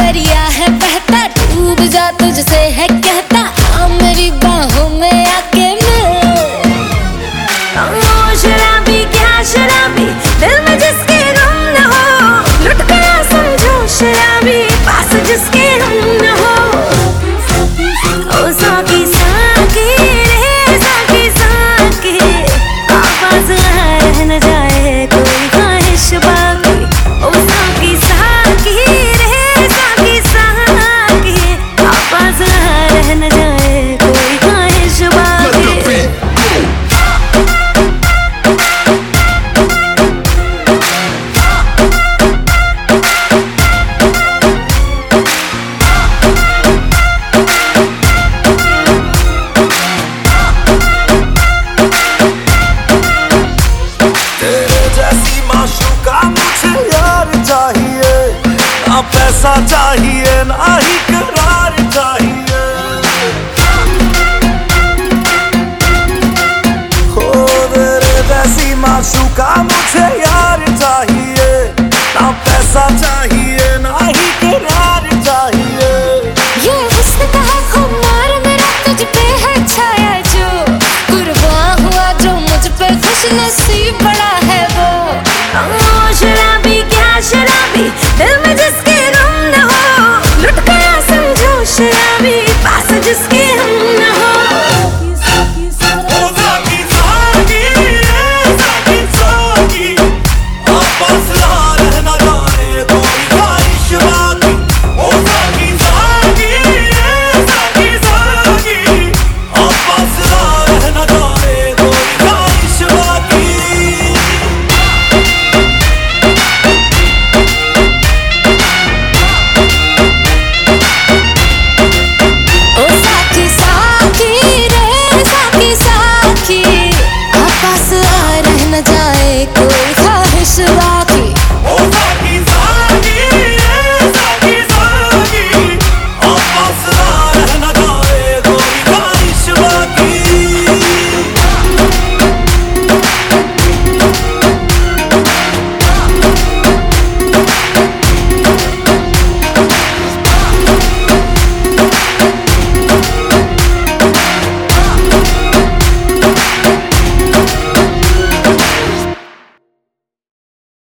दरिया है बहता, डूब जा तुझसे है कहता, आ मेरी बाहों में आके मिल। ओ शराबी क्या शराबी, दिल में जिसके गम न हो, लुट गया समझो शराबी, पास जिसके हम न हो। ओ साकी साकी रे साकी साकी, आवाज रह न जाए कोई ख्वाहिश बाकी। ओ साकी साकी रे साकी साकी, आवाज रह न जाए कोई ख्वाहिश बाकी। ना पैसा चाहिए ना ही करार चाहिए, हो तेरे जैसी माशूका मुझे यार चाहिए, ना पैसा चाहिए ना ही करार चाहिए। ये हुस्न का है खुमार मेरा तुझ पे है छाया, जो कुर्बान हुआ जो मुझ पे खुश नसीब बड़ा है वो। ओ शराबी क्या शराबी, दिल में जिसके गम न हो, लुट गया समझो शराबी, पास जिसके